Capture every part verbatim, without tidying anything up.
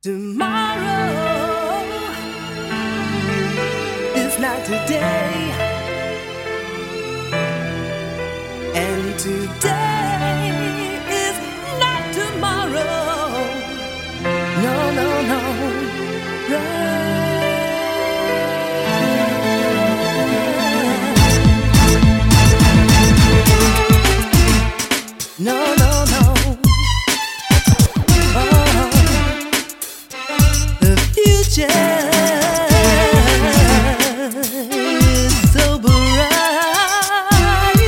Tomorrow is not today, and today is not tomorrow. No, no, no. No, no, no. Future is so bright.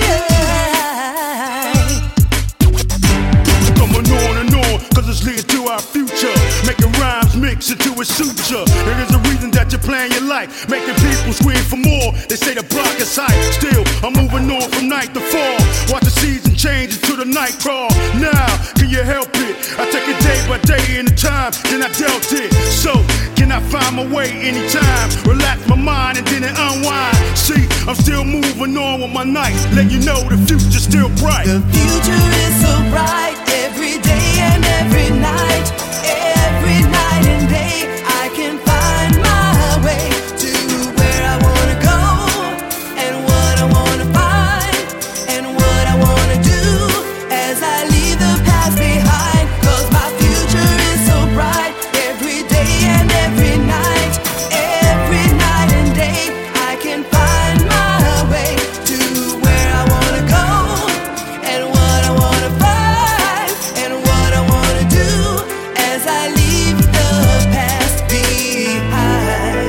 Going on and on, cause it's leading to our future. Making rhymes mix into a suture. There is a reason that you plan your life, making people scream for more. They say the block is hype. Still, I'm moving on from night to fall. Watch the season change into the night crawl. Now, can you help it? I take it day by day in the time, then I dealt it. So, can I find my way anytime? Relax my mind and then it unwind. See, I'm still moving on with my night. Let you know the future's still bright. The future is so bright every day and every night. Every night and day I can find my way to where I wanna go, and what I wanna find, and what I wanna do as I leave the past behind. Cause my future is so bright every day and every night. Every night and day I can find my way to where I wanna go, and what I wanna find, and what I wanna do as I leave the past behind.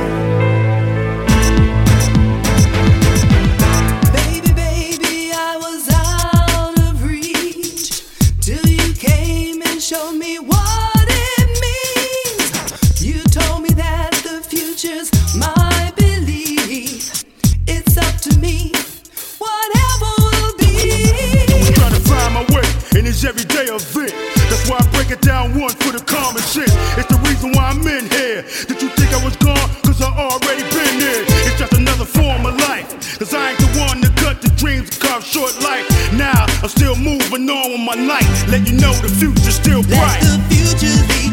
Baby, baby, I was out of reach till you came and showed me what it means. You told me that the future's my belief. It's up to me, whatever will be. I'm trying to find my way in this everyday event. That's why I break it down one for the common sense. It's the reason why I'm in here. Did you think I was gone? Cause I already been here. It's just another form of life. Cause I ain't the one to cut the dreams and carve short life. Now I'm still moving on with my night. Let you know the future's still Let bright. the future be